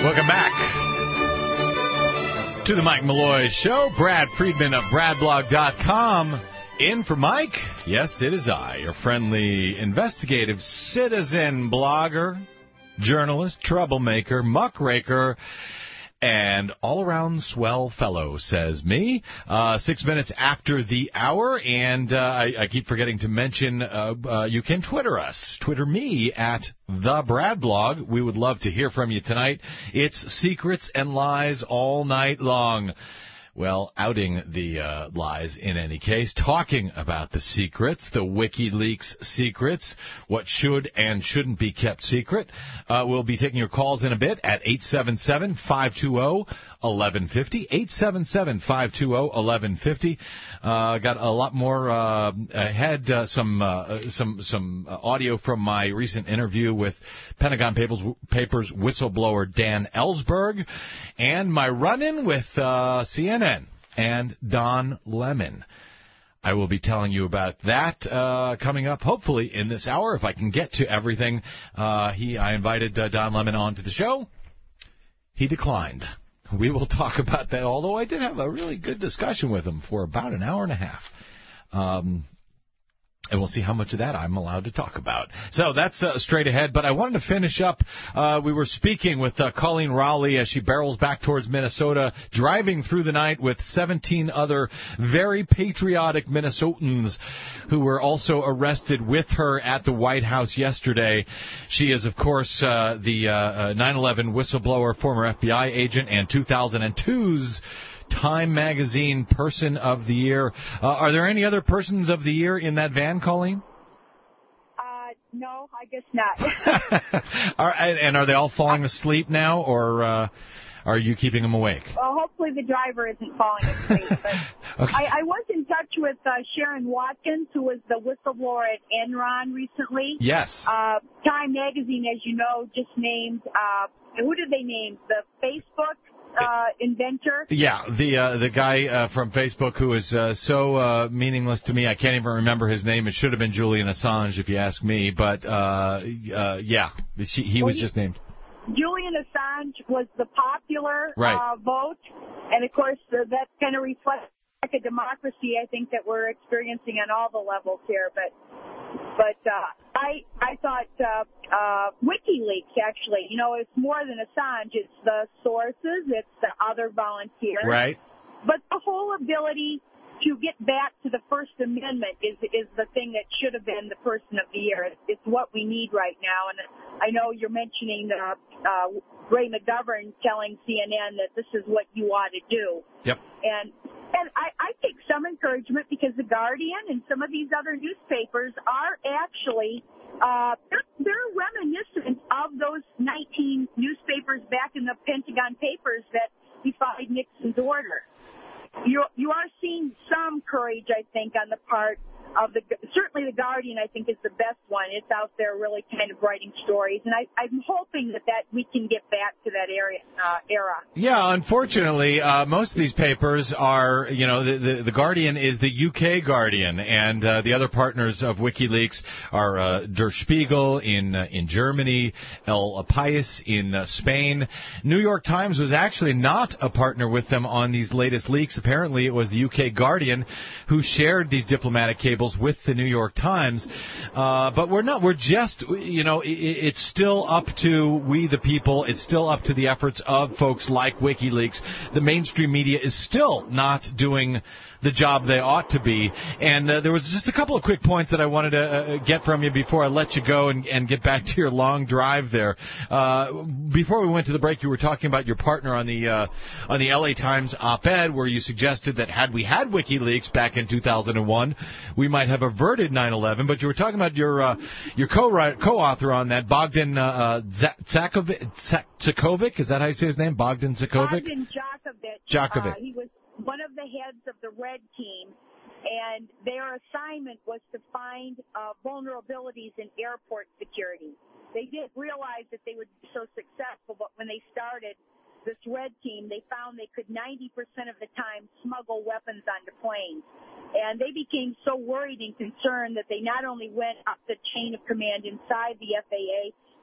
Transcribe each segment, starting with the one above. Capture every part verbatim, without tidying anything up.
Welcome back to the Mike Malloy Show. Brad Friedman of brad blog dot com. In for Mike? Yes, it is I, your friendly, investigative citizen blogger, journalist, troublemaker, muckraker, and all-around swell fellow, says me. Uh, six minutes after the hour, and uh, I, I keep forgetting to mention uh, uh, you can Twitter us. Twitter me at The Brad Blog. We would love to hear from you tonight. It's secrets and lies all night long. Well, outing the uh, lies in any case, talking about the secrets, the WikiLeaks secrets, what should and shouldn't be kept secret. Uh, we'll be taking your calls in a bit at eight seven seven, five two zero, one one five zero, eight seven seven, five two zero, one one five zero. Uh, got a lot more uh, ahead, uh, some uh, some some audio from my recent interview with Pentagon Papers, Papers whistleblower Dan Ellsberg, and my run-in with uh, C N N and Don Lemon. I will be telling you about that uh, coming up, hopefully, in this hour, if I can get to everything. Uh, he, I invited uh, Don Lemon onto the show. He declined. We will talk about that, although I did have a really good discussion with him for about an hour and a half. Um, and we'll see how much of that I'm allowed to talk about. So that's uh, straight ahead. But I wanted to finish up. Uh, we were speaking with uh, Colleen Rowley as she barrels back towards Minnesota, driving through the night with seventeen other very patriotic Minnesotans who were also arrested with her at the White House yesterday. She is, of course, uh, the uh, nine eleven whistleblower, former F B I agent, and two thousand two's Time Magazine Person of the Year. Uh, are there any other Persons of the Year in that van, Colleen? Uh, no, I guess not. are, and are they all falling asleep now, or uh, are you keeping them awake? Well, hopefully the driver isn't falling asleep. But okay. I, I was in touch with uh, Sharon Watkins, who was the whistleblower at Enron recently. Yes. Uh, Time Magazine, as you know, just named, uh, who did they name? The Facebook Uh, inventor? Yeah, the uh, the guy uh, from Facebook who is uh, so uh, meaningless to me, I can't even remember his name. It should have been Julian Assange, if you ask me. But, uh, uh, yeah, she, he well, was just named. Julian Assange was the popular right. uh, vote. And, of course, uh, that kind of reflects a democracy, I think, that we're experiencing on all the levels here. But but uh, I I thought uh, uh, WikiLeaks, actually, you know, it's more than Assange. It's the sources. It's the other volunteers. Right. But the whole ability to get back to the First Amendment is is the thing that should have been the Person of the Year. It's, it's what we need right now. And I know you're mentioning uh, uh, Ray McGovern telling C N N that this is what you ought to do. Yep. And and I, I take some encouragement because The Guardian and some of these other newspapers are actually uh, they're, they're reminiscent of those nineteen newspapers back in the Pentagon Papers that defied Nixon's order. You you are seeing some courage, I think, on the part of the certainly The Guardian. I think is the best one. It's out there really kind of writing stories, and I, I'm hoping that, that we can get back to that area uh, era. Yeah, unfortunately, uh, most of these papers are, you know, the, the, the Guardian is the U K Guardian, and uh, the other partners of WikiLeaks are uh, Der Spiegel in uh, in Germany, El País in uh, Spain. New York Times was actually not a partner with them on these latest leaks. Apparently, it was the U K Guardian who shared these diplomatic cables with the New York Times. Uh, but we're not. We're just, you know, it, it's still up to we the people. It's still up to the efforts of folks like WikiLeaks. The mainstream media is still not doing the job they ought to be. And uh, there was just a couple of quick points that I wanted to uh, get from you before I let you go and, and get back to your long drive there. Uh, before we went to the break, you were talking about your partner on the uh, on the L A Times op-ed, where you suggested that had we had WikiLeaks back in two thousand one, we might have averted nine eleven. But you were talking about your uh, your co co-author on that, Bogdan uh, Zakovic. Zakovic, is that how you say his name? Bogdan Zakovic? Bogdan Jakovic. Jakovic. Uh, he was one of the heads of the Red Team, and their assignment was to find uh, vulnerabilities in airport security. They didn't realize that they would be so successful, but when they started this Red Team, they found they could ninety percent of the time smuggle weapons onto planes. And they became so worried and concerned that they not only went up the chain of command inside the F A A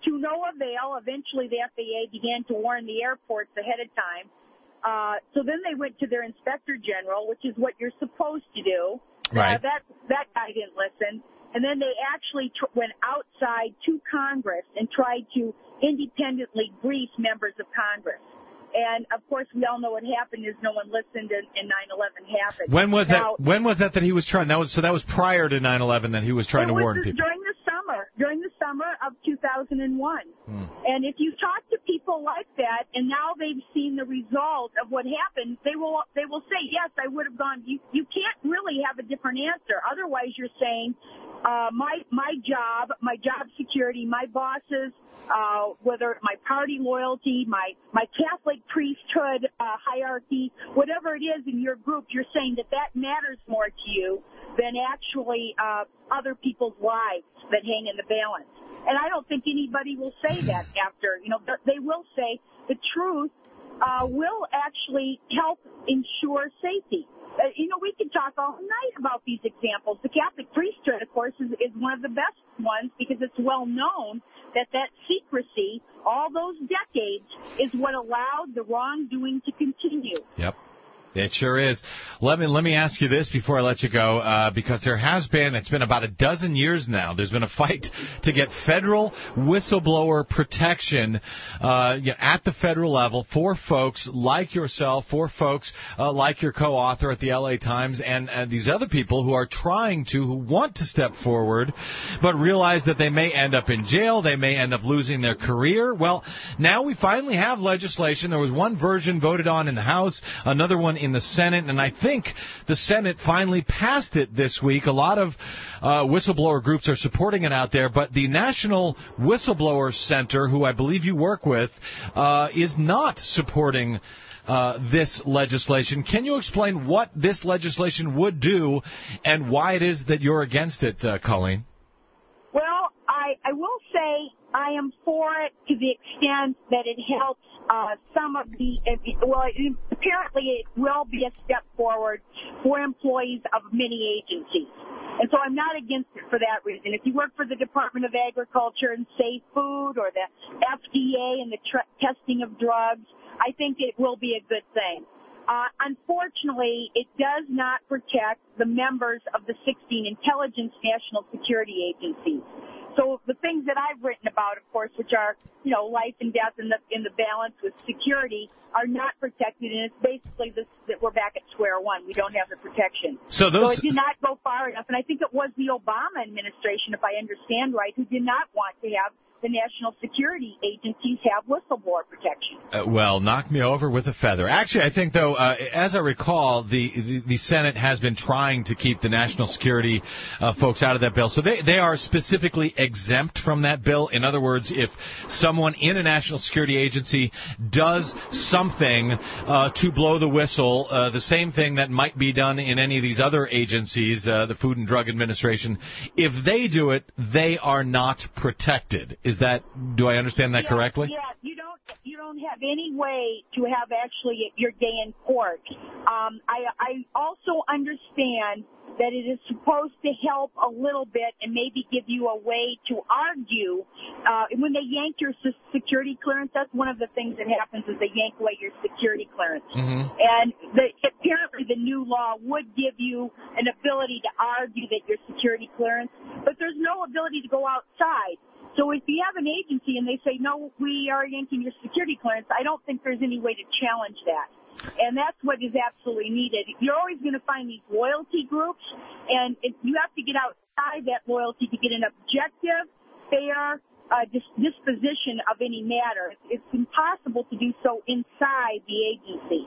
to no avail. Eventually, the F A A began to warn the airports ahead of time. Uh, so then they went to their inspector general, which is what you're supposed to do. Right. Uh, that that guy didn't listen. And then they actually tr- went outside to Congress and tried to independently brief members of Congress. And, of course, we all know what happened is no one listened and, and nine eleven happened. When was now, that? When was that that he was trying? That was so. That was prior to nine eleven that he was trying to was warn this, people. During the summer, during the summer of two thousand one. Hmm. And if you talk to people like that, and now they've seen the result of what happened, they will they will say, yes, I would have gone. You you can't really have a different answer. Otherwise, you're saying, uh, my my job, my job security, my bosses. Uh, whether my party loyalty, my, my Catholic priesthood uh, hierarchy, whatever it is in your group, you're saying that that matters more to you than actually uh, other people's lives that hang in the balance. And I don't think anybody will say that after. You know, they will say the truth uh, will actually help ensure safety. Uh, you know, we could talk all night about these examples. The Catholic priesthood, of course, is, is one of the best ones because it's well known that that secrecy, all those decades, is what allowed the wrongdoing to continue. Yep. It sure is. Let me let me ask you this before I let you go, uh, because there has been, it's been about a dozen years now, there's been a fight to get federal whistleblower protection uh, at the federal level for folks like yourself, for folks uh, like your co-author at the L A Times, and, and these other people who are trying to, who want to step forward, but realize that they may end up in jail, they may end up losing their career. Well, now we finally have legislation. There was one version voted on in the House, another one in the Senate, and I think the Senate finally passed it this week. A lot of uh, whistleblower groups are supporting it out there, but the National Whistleblower Center, who I believe you work with, uh, is not supporting uh, this legislation. Can you explain what this legislation would do and why it is that you're against it, uh, Colleen? Well, I, I will say I am for it to the extent that it helps uh, some of the, well, apparently it will be a step forward for employees of many agencies. And so I'm not against it for that reason. If you work for the Department of Agriculture and Safe Food or the F D A and the tr- testing of drugs, I think it will be a good thing. Uh, unfortunately, it does not protect the members of the sixteen intelligence national security agencies. So the things that I've written about, of course, which are, you know, life and death in the in the balance with security, are not protected, and it's basically this, that we're back at square one. We don't have the protection. So those. So it did not go far enough, and I think it was the Obama administration, if I understand right, who did not want to have the national security agencies have whistleblower protection. Uh, well, knock me over with a feather. Actually, I think, though, uh, as I recall, the, the the Senate has been trying to keep the national security uh, folks out of that bill. So they, they are specifically exempt from that bill. In other words, if someone in a national security agency does something uh, to blow the whistle, uh, the same thing that might be done in any of these other agencies, uh, the Food and Drug Administration, if they do it, they are not protected. Is that, do I understand that yeah, correctly? Yeah, you don't you don't have any way to have actually your day in court. Um, I I also understand that it is supposed to help a little bit and maybe give you a way to argue. Uh, when they yank your security clearance, that's one of the things that happens is they yank away your security clearance. Mm-hmm. And the, apparently the new law would give you an ability to argue that your security clearance, but there's no ability to go outside. So if you have an agency and they say, no, we are yanking your security clearance, I don't think there's any way to challenge that. And that's what is absolutely needed. You're always going to find these loyalty groups, and it, you have to get outside that loyalty to get an objective, fair uh, dis- disposition of any matter. It's impossible to do so inside the agency.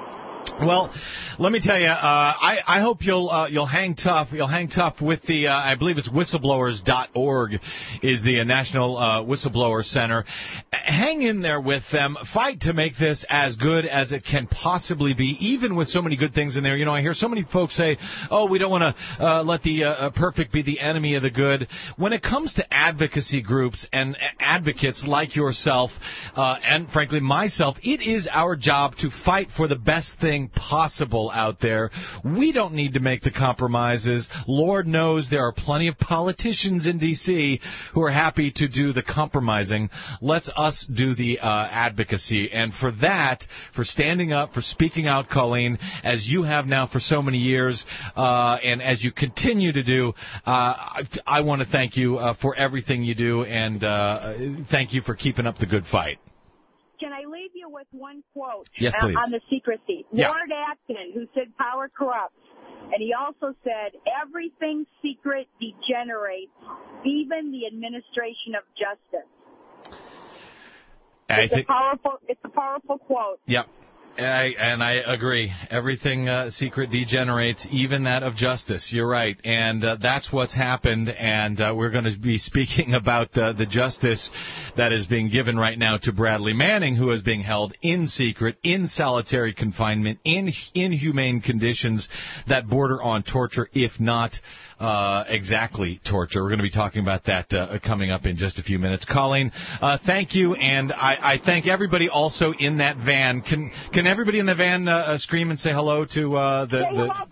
Well, let me tell you, uh, I, I hope you'll uh, you'll hang tough. You'll hang tough with the, uh, I believe it's whistleblowers dot org is the uh, National uh, Whistleblower Center. Hang in there with them. Fight to make this as good as it can possibly be, even with so many good things in there. You know, I hear so many folks say, oh, we don't want to uh, let the uh, perfect be the enemy of the good. When it comes to advocacy groups and advocates like yourself uh, and, frankly, myself, it is our job to fight for the best thing everything possible out there. We don't need to make the compromises. Lord knows there are plenty of politicians in D C who are happy to do the compromising. Let's us do the uh, advocacy. And for that, for standing up, for speaking out, Colleen, as you have now for so many years, uh, and as you continue to do, uh, I, I want to thank you uh, for everything you do, and uh, thank you for keeping up the good fight. Can I leave you with one quote yes, please. on the secrecy? Yeah. Lord Acton, who said power corrupts, and he also said everything secret degenerates, even the administration of justice. I it's, think, a powerful, it's a powerful quote. Yep. I, and I agree. Everything uh, secret degenerates, even that of justice. You're right. And uh, that's what's happened. And uh, we're going to be speaking about uh, the justice that is being given right now to Bradley Manning, who is being held in secret, in solitary confinement, in inhumane conditions that border on torture, if not uh, exactly torture. We're going to be talking about that uh, coming up in just a few minutes. Colleen, uh, thank you. And I, I thank everybody also in that van. Can Can everybody in the van uh, scream and say hello to uh, the... Say the... hello,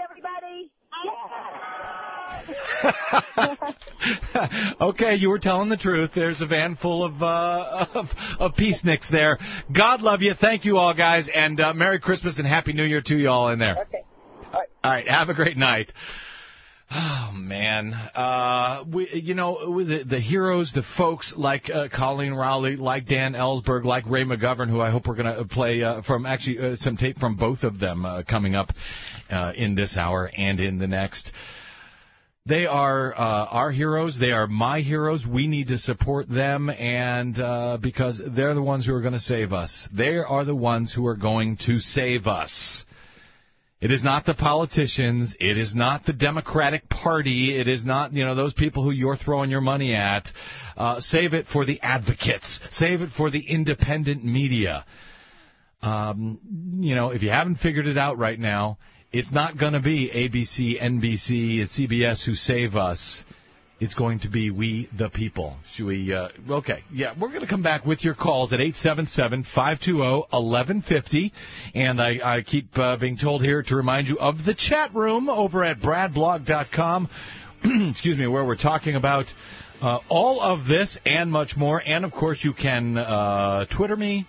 Brad, everybody. Okay, you were telling the truth. There's a van full of, uh, of, of peaceniks there. God love you. Thank you all, guys. And uh, Merry Christmas and Happy New Year to you all in there. Okay. All right. All right, have a great night. Oh, man. Uh, we, you know, the, the heroes, the folks like uh, Colleen Rowley, like Dan Ellsberg, like Ray McGovern, who I hope we're going to play uh, from actually uh, some tape from both of them uh, coming up uh, in this hour and in the next. They are uh, our heroes. They are my heroes. We need to support them, and uh, because they're the ones who are going to save us. They are the ones who are going to save us. It is not the politicians. It is not the Democratic Party. It is not, you know, those people who you're throwing your money at. Uh, save it for the advocates. Save it for the independent media. Um, you know, if you haven't figured it out right now, it's not going to be A B C, N B C, and C B S who save us. It's going to be we, the people. Should we? Uh, okay. Yeah, we're going to come back with your calls at eight seven seven, five two zero, one one five zero. And I, I keep uh, being told here to remind you of the chat room over at brad blog dot com, excuse me, where we're talking about uh, all of this and much more. And, of course, you can uh, Twitter me.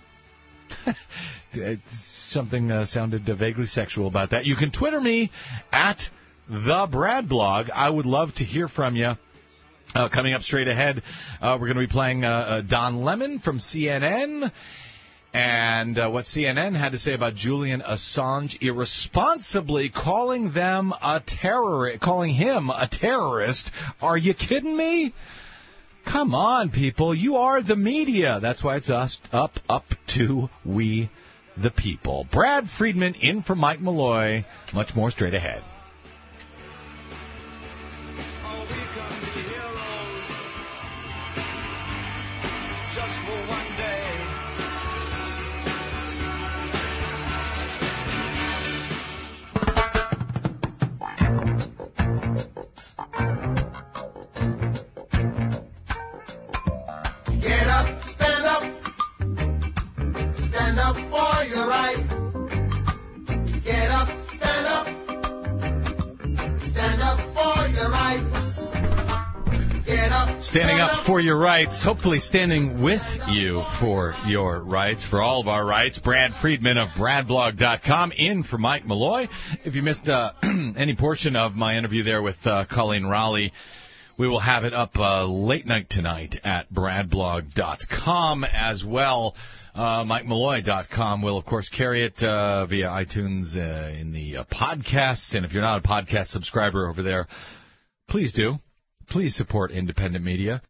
Something uh, sounded uh, vaguely sexual about that. You can Twitter me at the Brad Blog. I would love to hear from you. Uh, coming up straight ahead, uh, we're going to be playing uh, uh, Don Lemon from C N N, and uh, what C N N had to say about Julian Assange irresponsibly calling them a terrorist, calling him a terrorist. Are you kidding me? Come on, people. You are the media. That's why it's us up, up to we, the people. Brad Friedman in for Mike Malloy. Much more straight ahead. Standing up for your rights, hopefully standing with you for your rights, for all of our rights. Brad Friedman of brad blog dot com in for Mike Malloy. If you missed uh, any portion of my interview there with uh, Colleen Rowley, we will have it up uh, late night tonight at brad blog dot com as well. Uh, Mike Malloy dot com will, of course, carry it uh, via iTunes uh, in the uh, podcasts. And if you're not a podcast subscriber over there, please do. Please support independent media.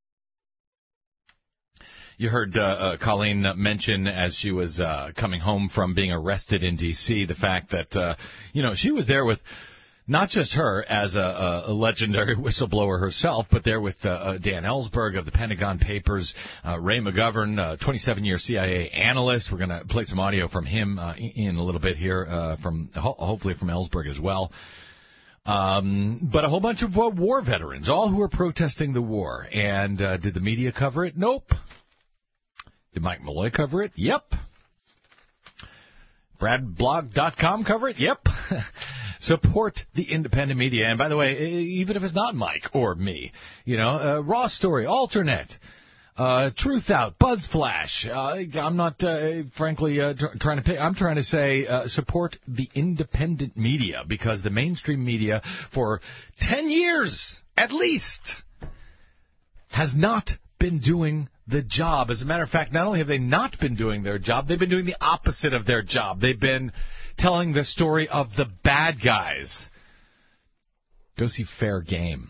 You heard uh, uh, Colleen mention as she was uh, coming home from being arrested in D C the fact that, uh, you know, she was there with not just her as a, a legendary whistleblower herself, but there with uh, uh, Dan Ellsberg of the Pentagon Papers, uh, Ray McGovern, uh, twenty-seven-year C I A analyst. We're going to play some audio from him uh, in a little bit here, uh, from ho- hopefully from Ellsberg as well. Um, but a whole bunch of uh, war veterans, all who are protesting the war. And uh, did the media cover it? Nope. Did Mike Malloy cover it? Yep. brad blog dot com cover it? Yep. Support the independent media. And by the way, even if it's not Mike or me, you know, uh, Raw Story, Alternate, uh, Truth Out, BuzzFlash. Uh, I'm not, uh, frankly, uh, tr- trying to pay. I'm trying to say uh, support the independent media, because the mainstream media for ten years at least has not been doing the job. As a matter of fact, not only have they not been doing their job, they've been doing the opposite of their job. They've been telling the story of the bad guys. Go see Fair Game.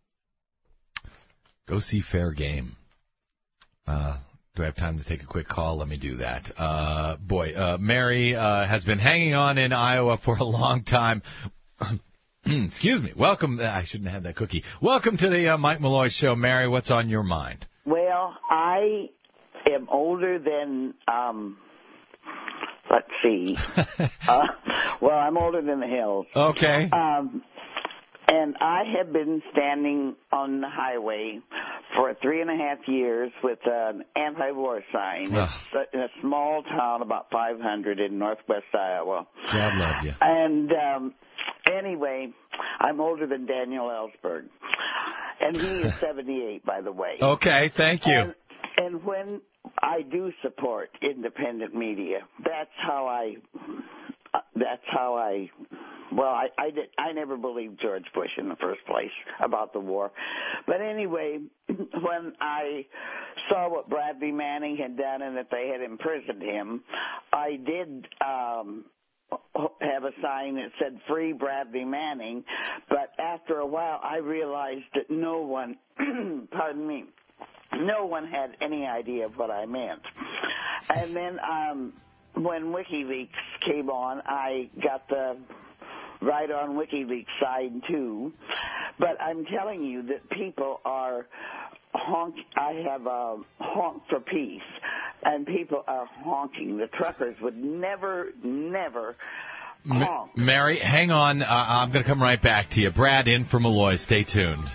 Go see Fair Game. Uh, do I have time to take a quick call? Let me do that. Uh, boy, uh, Mary uh, has been hanging on in Iowa for a long time. Excuse me. Welcome. I shouldn't have had that cookie. Welcome to the uh, Mike Malloy Show. Mary, what's on your mind? Well, I am older than, um, let's see. uh, well, I'm older than the hills. Okay. Um, and I have been standing on the highway for three and a half years with an anti-war sign. Ugh. It's in a small town, about five hundred in northwest Iowa. God love you. And um, anyway, I'm older than Daniel Ellsberg. And he is seventy-eight, by the way. Okay, thank you. And, and when I do support independent media, that's how I, uh, that's how I, well, I, I, did, I never believed George Bush in the first place about the war. But anyway, when I saw what Bradley Manning had done and that they had imprisoned him, I did um, have a sign that said "Free Bradley Manning," but after a while I realized that no one, pardon me, no one had any idea of what I meant. And then um, when WikiLeaks came on, I got the right on WikiLeaks side too. But I'm telling you that people are honk. I have a honk for peace. And people are honking. The truckers would never, never honk. M- Mary, hang on. Uh, I'm going to come right back to you. Brad in for Malloy. Stay tuned.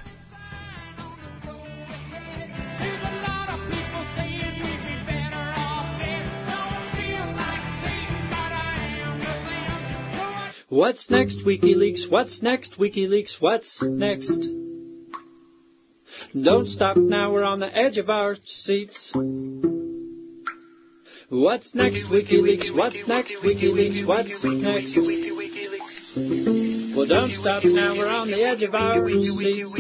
What's next, WikiLeaks? What's next, WikiLeaks? What's next? Don't stop now, we're on the edge of our seats. What's next, WikiLeaks? What's next, WikiLeaks? What's next? Well, don't stop now, we're on the edge of our seats.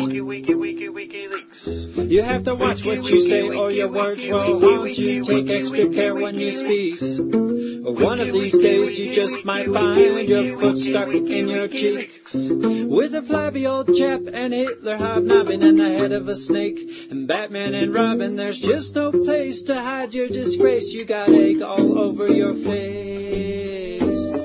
You have to watch what you say or your words will haunt you. Take extra care when you speak. One of these days you just might find your foot stuck in your cheek. With a flabby old chap and Hitler hobnobbing and the head of a snake and Batman and Robin, there's just no place to hide your disgrace. You got egg all over your face.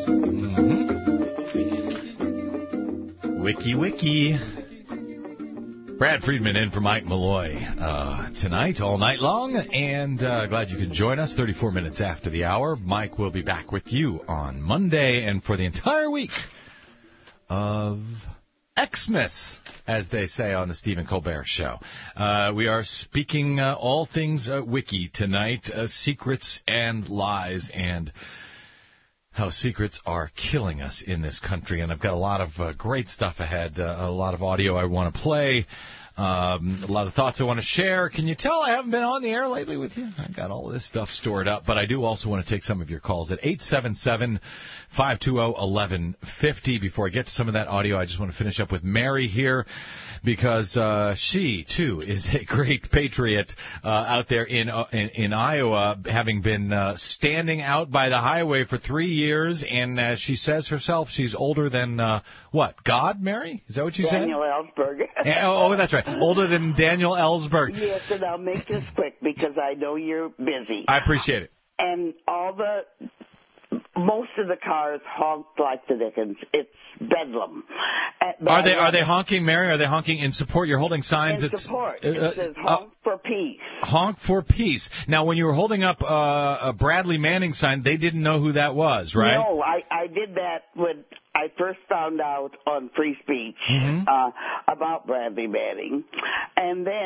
Mm-hmm. Wiki Wiki. Brad Friedman in for Mike Malloy uh, tonight, all night long, and uh, glad you could join us thirty-four minutes after the hour. Mike will be back with you on Monday and for the entire week of Xmas, as they say on the Stephen Colbert Show. Uh, we are speaking uh, all things uh, wiki tonight, uh, secrets and lies, and how secrets are killing us in this country. And I've got a lot of uh, great stuff ahead, uh, a lot of audio I want to play, um, a lot of thoughts I want to share. Can you tell I haven't been on the air lately with you? I've got all of this stuff stored up, but I do also want to take some of your calls at eight seven seven, five two zero, one one five zero. Before I get to some of that audio, I just want to finish up with Mary here, because uh, she, too, is a great patriot uh, out there in, uh, in in Iowa, having been uh, standing out by the highway for three years. And as she says herself, she's older than, uh, what, God, Mary? Is that what you Daniel said? Ellsberg. oh, oh, that's right. Older than Daniel Ellsberg. Yes, and I'll make this quick because I know you're busy. I appreciate it. And all the... most of the cars honk like the dickens. It's bedlam. Uh, Are they are they honking, Mary? Are they honking in support? You're holding signs. In that support. Uh, it says honk uh, for peace. Honk for peace. Now, when you were holding up uh, a Bradley Manning sign, they didn't know who that was, right? No, I, I did that when I first found out on Free Speech mm-hmm. uh, about Bradley Manning. And then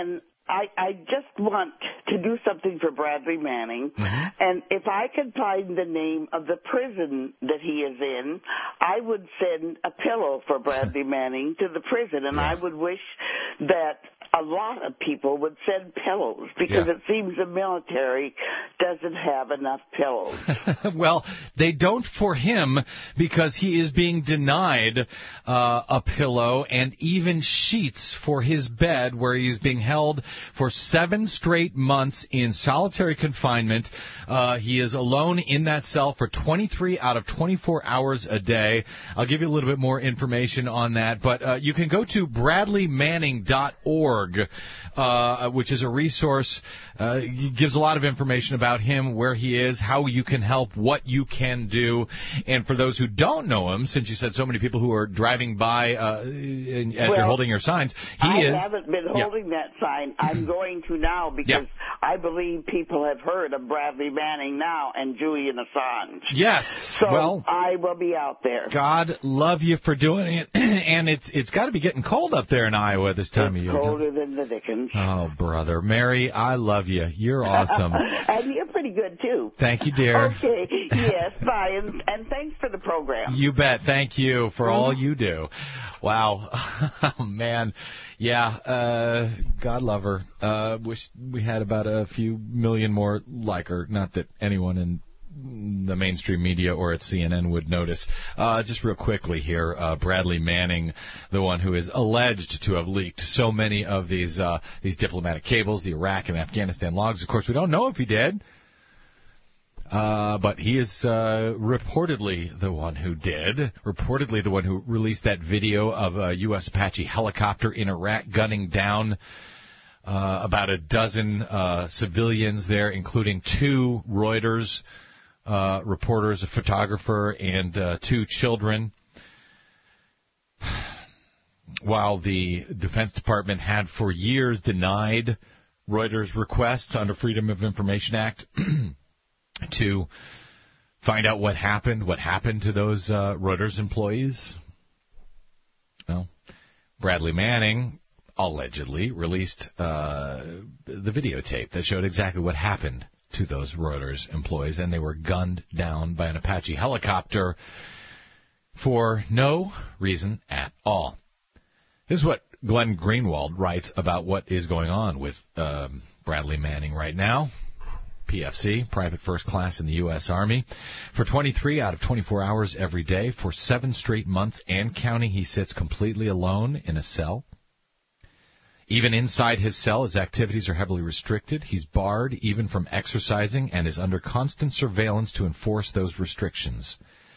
I, I just want to do something for Bradley Manning, mm-hmm. and if I could find the name of the prison that he is in, I would send a pillow for Bradley Manning to the prison, and yeah. I would wish that a lot of people would send pillows, because yeah. it seems the military doesn't have enough pillows. Well, they don't for him, because he is being denied uh, a pillow and even sheets for his bed, where he is being held for seven straight months in solitary confinement. Uh, he is alone in that cell for twenty-three out of twenty-four hours a day. I'll give you a little bit more information on that, but uh, you can go to bradley manning dot org, uh, which is a resource. Uh, gives a lot of information about him, where he is, how you can help, what you can do. And for those who don't know him, since you said so many people who are driving by uh, as well, you're holding your signs, he I is. I haven't been holding yeah. that sign. I'm going to now, because yeah. I believe people have heard of Bradley Manning now and Julian Assange. Yes. So well, I will be out there. God love you for doing it. And it's it's got to be getting cold up there in Iowa this time it's of year. colder than the Dickens. Oh, brother. Mary, I love you. You're awesome. And you're pretty good, too. Thank you, dear. Okay. Yes, bye. And, and thanks for the program. You bet. Thank you for all you do. Wow. Oh, man. Yeah, uh, God love her. Uh, wish we had about a few million more like her. Not that anyone in the mainstream media or at C N N would notice. Uh, just real quickly here, uh, Bradley Manning, the one who is alleged to have leaked so many of these uh, these diplomatic cables, the Iraq and Afghanistan logs. Of course, we don't know if he did. Uh, but he is uh, reportedly the one who did, reportedly the one who released that video of a U S Apache helicopter in Iraq gunning down uh, about a dozen uh, civilians there, including two Reuters uh, reporters, a photographer, and uh, two children. While the Defense Department had for years denied Reuters' requests under Freedom of Information Act to find out what happened, what happened to those uh, Reuters employees. Well, Bradley Manning allegedly released uh, the videotape that showed exactly what happened to those Reuters employees, and they were gunned down by an Apache helicopter for no reason at all. This is what Glenn Greenwald writes about what is going on with um, Bradley Manning right now. P F C, Private First Class in the U S Army. For twenty-three out of twenty-four hours every day, for seven straight months and counting, he sits completely alone in a cell. Even inside his cell, his activities are heavily restricted. He's barred even from exercising and is under constant surveillance to enforce those restrictions.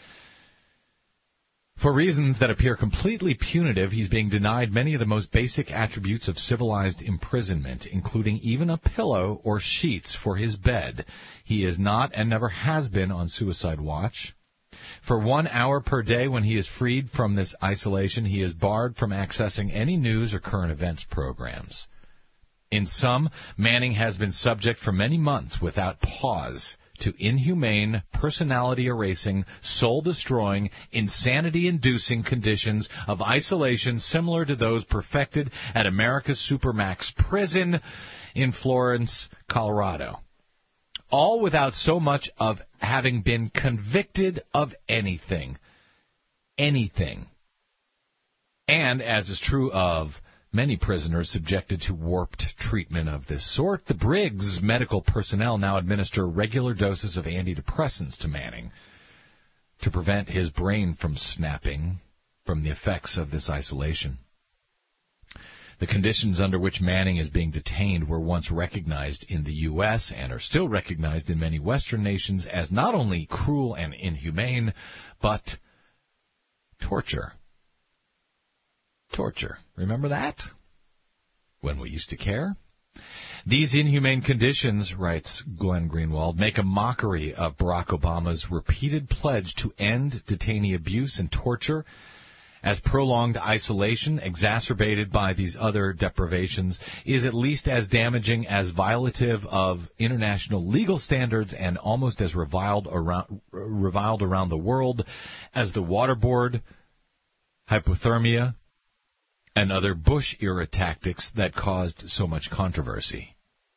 For reasons that appear completely punitive, he's being denied many of the most basic attributes of civilized imprisonment, including even a pillow or sheets for his bed. He is not and never has been on suicide watch. For one hour per day when he is freed from this isolation, he is barred from accessing any news or current events programs. In sum, Manning has been subject for many months without pause to inhumane, personality-erasing, soul-destroying, insanity-inducing conditions of isolation similar to those perfected at America's Supermax prison in Florence, Colorado. All without so much of having been convicted of anything. Anything. And, as is true of many prisoners subjected to warped treatment of this sort, the Briggs medical personnel now administer regular doses of antidepressants to Manning to prevent his brain from snapping from the effects of this isolation. The conditions under which Manning is being detained were once recognized in the U S and are still recognized in many Western nations as not only cruel and inhumane, but torture. Torture. Remember that? When we used to care? These inhumane conditions, writes Glenn Greenwald, make a mockery of Barack Obama's repeated pledge to end detainee abuse and torture, as prolonged isolation, exacerbated by these other deprivations, is at least as damaging as violative of international legal standards and almost as reviled around, reviled around the world as the waterboard, hypothermia, and other Bush-era tactics that caused so much controversy.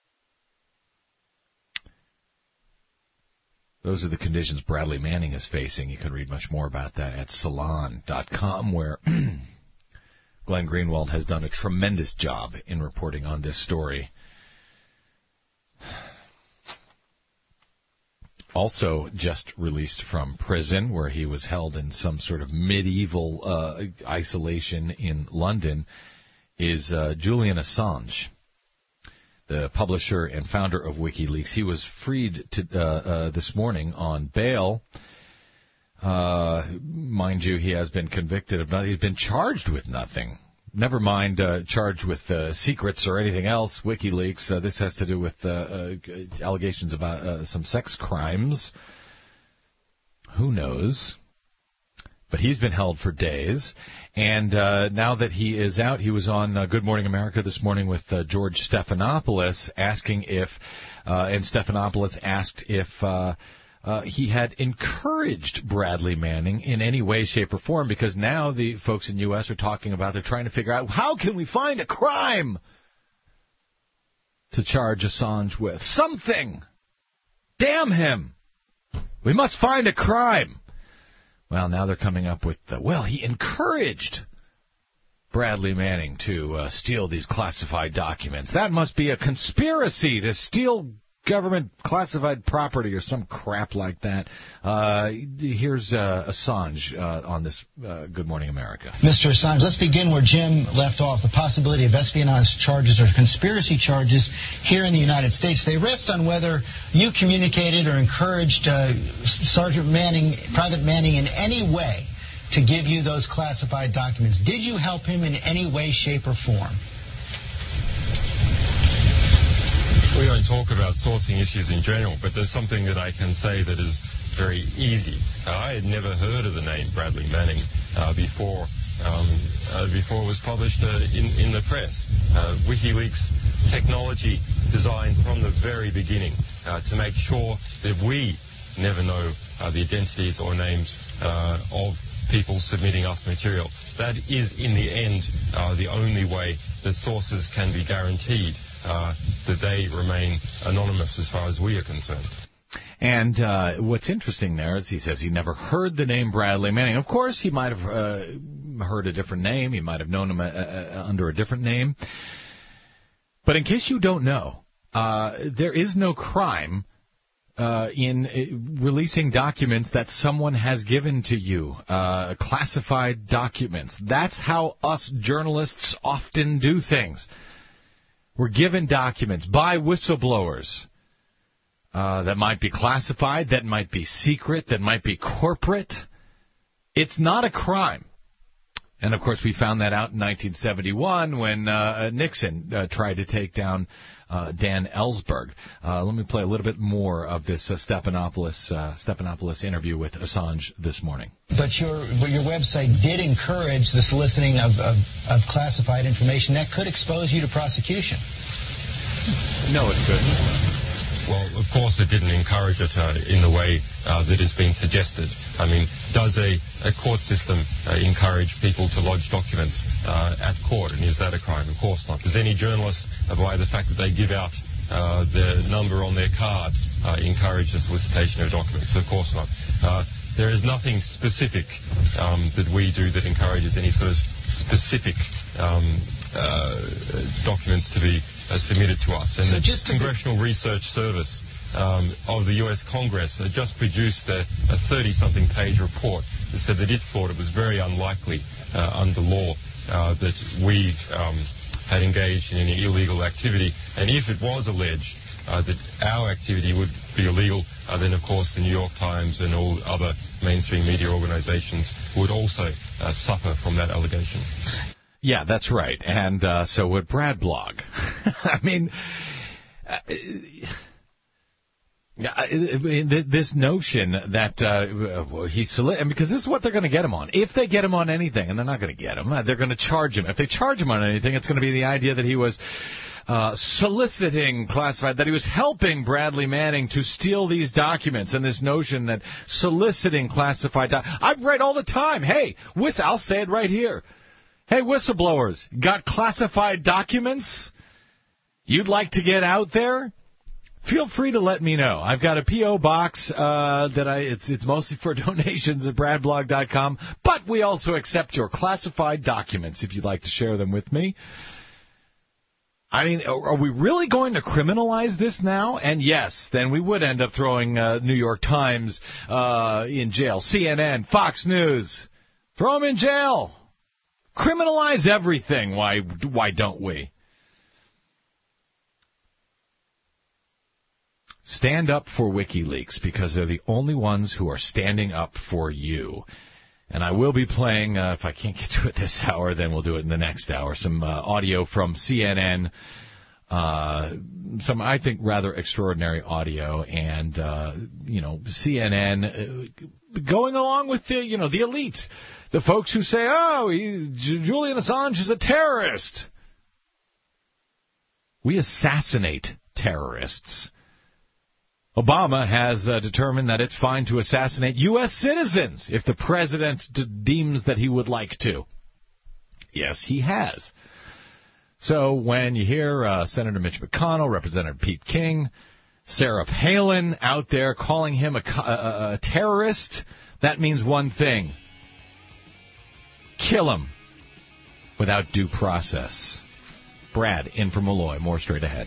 Those are the conditions Bradley Manning is facing. You can read much more about that at Salon dot com, where Glenn Greenwald has done a tremendous job in reporting on this story. Also just released from prison, where he was held in some sort of medieval uh, isolation in London, is uh, Julian Assange, the publisher and founder of WikiLeaks. He was freed to, uh, uh, this morning on bail. Uh, mind you, he has been convicted of nothing. He's been charged with nothing. Never mind uh, charged with uh, secrets or anything else, WikiLeaks. Uh, this has to do with uh, uh, allegations about uh, some sex crimes. Who knows? But he's been held for days. And uh, now that he is out, he was on uh, Good Morning America this morning with uh, George Stephanopoulos, asking if, uh, and Stephanopoulos asked if uh, uh, he had encouraged Bradley Manning in any way, shape, or form, because now the folks in the U S are talking about, they're trying to figure out, how can we find a crime to charge Assange with? Something! Damn him! We must find a crime! Well, now they're coming up with, uh, well, he encouraged Bradley Manning to uh, steal these classified documents. That must be a conspiracy to steal government classified property or some crap like that. Uh, here's uh, Assange uh, on this uh, Good Morning America. Mister Assange, let's begin where Jim left off. The possibility of espionage charges or conspiracy charges here in the United States, they rest on whether you communicated or encouraged uh, Sergeant Manning, Private Manning, in any way to give you those classified documents. Did you help him in any way, shape, or form? We don't talk about sourcing issues in general, but there's something that I can say that is very easy. Uh, I had never heard of the name Bradley Manning uh, before um, uh, before it was published uh, in, in the press. Uh, WikiLeaks technology designed from the very beginning uh, to make sure that we never know uh, the identities or names uh, of people submitting us material. That is, in the end, uh, the only way that sources can be guaranteed Uh, that they remain anonymous as far as we are concerned. And uh, what's interesting there is he says he never heard the name Bradley Manning. Of course, he might have uh, heard a different name. He might have known him uh, uh, under a different name. But in case you don't know, uh, there is no crime uh, in uh, releasing documents that someone has given to you, uh, classified documents. That's how us journalists often do things. We're given documents by whistleblowers uh, that might be classified, that might be secret, that might be corporate. It's not a crime. And, of course, we found that out in nineteen seventy-one when uh, Nixon uh, tried to take down uh, Dan Ellsberg. Uh, let me play a little bit more of this uh, Stephanopoulos, uh, Stephanopoulos interview with Assange this morning. But your your website did encourage the soliciting of, of, of classified information that could expose you to prosecution. No, it couldn't. Well, of course it didn't encourage it uh, in the way uh, that has been suggested. I mean, does a, a court system uh, encourage people to lodge documents uh, at court, and is that a crime? Of course not. Does any journalist, uh, by the fact that they give out uh, the number on their card, uh, encourage the solicitation of documents? Of course not. Uh, there is nothing specific um, that we do that encourages any sort of specific um, uh, documents to be uh, submitted to us. And so the just Congressional Research Service um, of the U S Congress uh, just produced a thirty-something page report that said that it thought it was very unlikely uh, under law uh, that we um, had engaged in any illegal activity. And if it was alleged uh, that our activity would be illegal, uh, then, of course, the New York Times and all other mainstream media organizations would also uh, suffer from that allegation. Yeah, that's right. And uh, so would Brad Blog. I mean, uh, this notion that uh, he's because this is what they're going to get him on. If they get him on anything, and they're not going to get him, they're going to charge him. If they charge him on anything, it's going to be the idea that he was uh, soliciting classified, that he was helping Bradley Manning to steal these documents, and this notion that soliciting classified documents. I've read all the time, hey, I'll say it right here. Hey, whistleblowers, got classified documents you'd like to get out there? Feel free to let me know. I've got a P O box uh, that I it's it's mostly for donations at brad blog dot com, but we also accept your classified documents if you'd like to share them with me. I mean, are we really going to criminalize this now? And yes, then we would end up throwing uh, New York Times uh, in jail, C N N, Fox News. Throw them in jail. Criminalize everything. Why? Why don't we? Stand up for WikiLeaks, because they're the only ones who are standing up for you. And I will be playing, uh, if I can't get to it this hour, then we'll do it in the next hour, some uh, audio from C N N, uh, some, I think, rather extraordinary audio, and, uh, you know, C N N uh, going along with the, you know, the elites, the folks who say, oh, he, Julian Assange is a terrorist. We assassinate terrorists. Obama has uh, determined that it's fine to assassinate U S citizens if the president d- deems that he would like to. Yes, he has. So when you hear uh, Senator Mitch McConnell, Representative Pete King, Sarah Palin out there calling him a, a, a terrorist, that means one thing. Kill him without due process. Brad, in from Malloy. More straight ahead.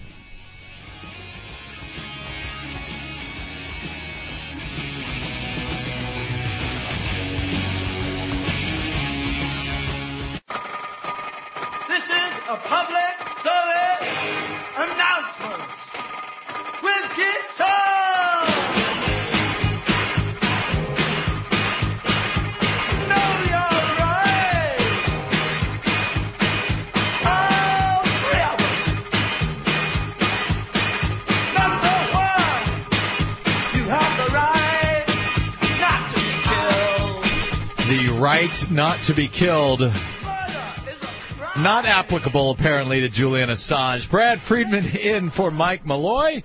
A public service announcement with guitar. Know your rights. All three of them. Number one, you have the right not to be killed. The right not to be killed. Not applicable, apparently, to Julian Assange. Brad Friedman in for Mike Malloy.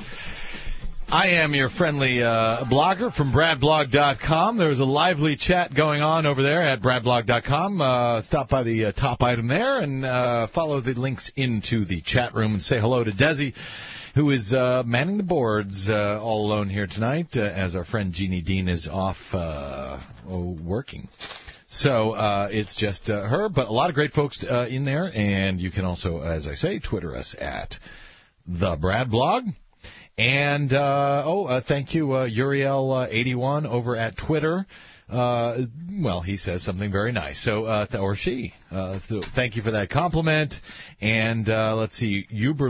I am your friendly uh, blogger from brad blog dot com. There's a lively chat going on over there at brad blog dot com. Uh, stop by the uh, top item there and uh, follow the links into the chat room and say hello to Desi, who is uh, manning the boards uh, all alone here tonight uh, as our friend Jeannie Dean is off uh, oh, working. So uh, it's just uh, her, but a lot of great folks uh, in there, and you can also, as I say, Twitter us at the Brad Blog. And, uh, oh, uh, thank you, uh, Uriel eighty-one over at Twitter. Uh, well, he says something very nice, so uh, th- or she. Uh, so thank you for that compliment. And uh, let's see,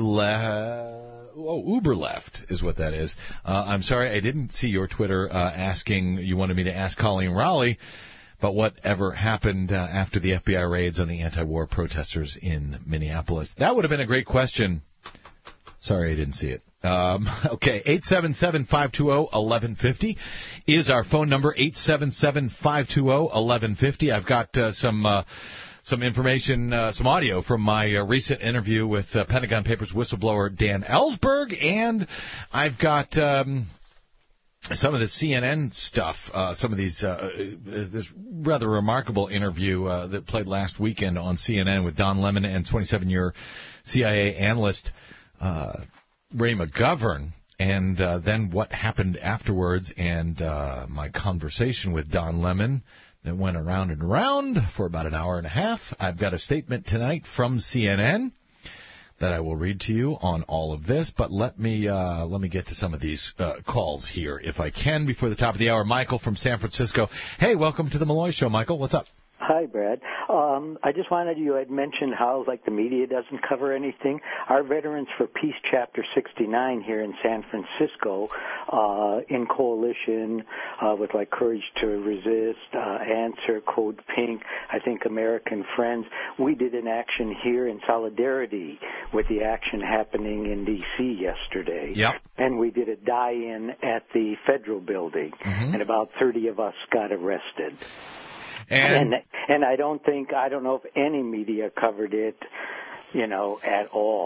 Uberleft. Oh, Uber left is what that is. Uh, I'm sorry, I didn't see your Twitter uh, asking, you wanted me to ask Colleen Rowley, but whatever happened uh, after the F B I raids on the anti-war protesters in Minneapolis? That would have been a great question. Sorry, I didn't see it. Um, okay, eight seven seven, five two zero, one one five zero is our phone number, eight seven seven, five two zero, one one five zero. I've got uh, some uh, some information, uh, some audio from my uh, recent interview with uh, Pentagon Papers whistleblower Dan Ellsberg, and I've got... Um, Some of the C N N stuff, uh, some of these, uh, this rather remarkable interview uh, that played last weekend on C N N with Don Lemon and twenty-seven-year C I A analyst uh, Ray McGovern, and uh, then what happened afterwards, and uh, my conversation with Don Lemon that went around and around for about an hour and a half. I've got a statement tonight from C N N that I will read to you on all of this, but let me uh, let me get to some of these uh, calls here, if I can, before the top of the hour. Michael from San Francisco. Hey, welcome to the Malloy Show, Michael. What's up? Hi, Brad. Um, I just wanted you had mentioned how, like, the media doesn't cover anything. Our Veterans for Peace Chapter sixty-nine here in San Francisco, uh, in coalition uh, with, like, Courage to Resist, uh, Answer, Code Pink, I think American Friends, we did an action here in solidarity with the action happening in D C yesterday. Yep. And we did a die-in at the Federal Building, mm-hmm. and about thirty of us got arrested. And, and and I don't think, I don't know if any media covered it, you know, at all.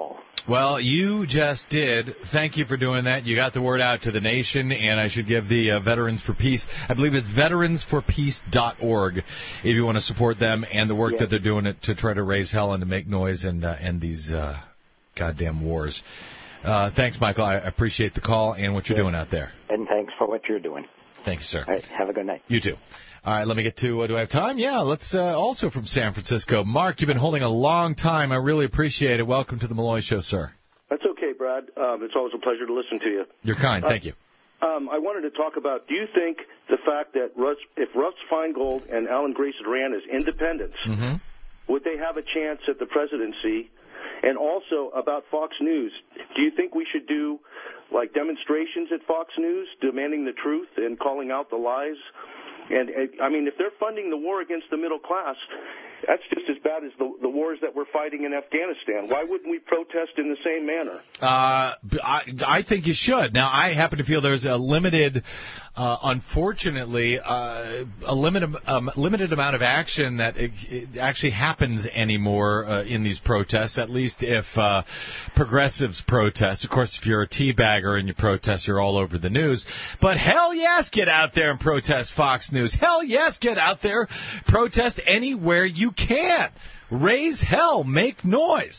Well, you just did. Thank you for doing that. You got the word out to the nation, and I should give the uh, Veterans for Peace, I believe it's veterans for peace dot org, if you want to support them and the work yeah. that they're doing it to try to raise hell and to make noise and uh, end these uh, goddamn wars. Uh, thanks, Michael. I appreciate the call and what you're yeah. doing out there. And thanks for what you're doing. Thank you, sir. All right, have a good night. You too. All right, let me get to, uh, do I have time? Yeah, let's, uh, also from San Francisco. Mark, you've been holding a long time. I really appreciate it. Welcome to the Malloy Show, sir. That's okay, Brad. Um, it's always a pleasure to listen to you. You're kind. Uh, Thank you. Um, I wanted to talk about, do you think the fact that Russ, if Russ Feingold and Alan Grayson ran as independents, mm-hmm. would they have a chance at the presidency? And also about Fox News, do you think we should do, like, demonstrations at Fox News demanding the truth and calling out the lies? And, I mean, if they're funding the war against the middle class, that's just as bad as the, the wars that we're fighting in Afghanistan. Why wouldn't we protest in the same manner? Uh, I, I think you should. Now, I happen to feel there's a limited, uh, unfortunately, uh, a limited, um, limited amount of action that it, it actually happens anymore uh, in these protests, at least if uh, progressives protest. Of course, if you're a teabagger and you protest, you're all over the news. But hell yes, get out there and protest Fox News. Hell yes, get out there, protest anywhere you can. Raise hell, make noise.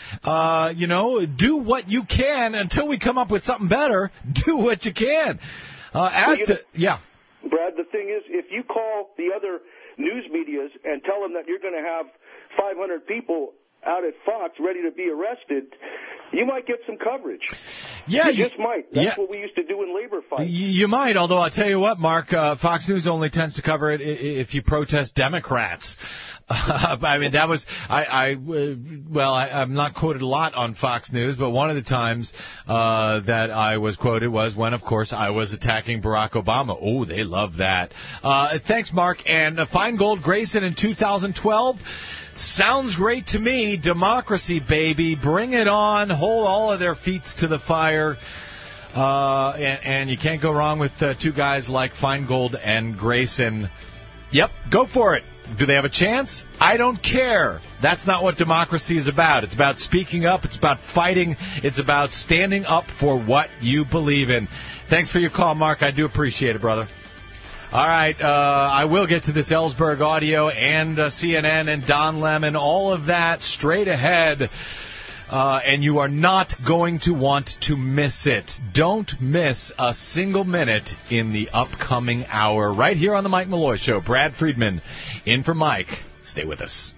Uh, you know, do what you can until we come up with something better. Do what you can. Uh, as well, you to, know, yeah. Brad, the thing is, if you call the other news medias and tell them that you're going to have five hundred people out at Fox ready to be arrested, you might get some coverage. Yeah, you, you just might. That's yeah. what we used to do in labor fights. You might, although I'll tell you what, Mark, uh, Fox News only tends to cover it if you protest Democrats. Uh, I mean, that was, I, I uh, well, I, I'm not quoted a lot on Fox News, but one of the times uh, that I was quoted was when, of course, I was attacking Barack Obama. Oh, they love that. Uh, thanks, Mark. And uh, Feingold Grayson in two thousand twelve. Sounds great to me. Democracy, baby. Bring it on. Hold all of their feet to the fire. Uh, and, and you can't go wrong with uh, two guys like Feingold and Grayson. Yep, go for it. Do they have a chance? I don't care. That's not what democracy is about. It's about speaking up. It's about fighting. It's about standing up for what you believe in. Thanks for your call, Mark. I do appreciate it, brother. All right, uh, I will get to this Ellsberg audio and uh, C N N and Don Lemon, all of that straight ahead, uh, and you are not going to want to miss it. Don't miss a single minute in the upcoming hour right here on the Mike Malloy Show. Brad Friedman in for Mike. Stay with us.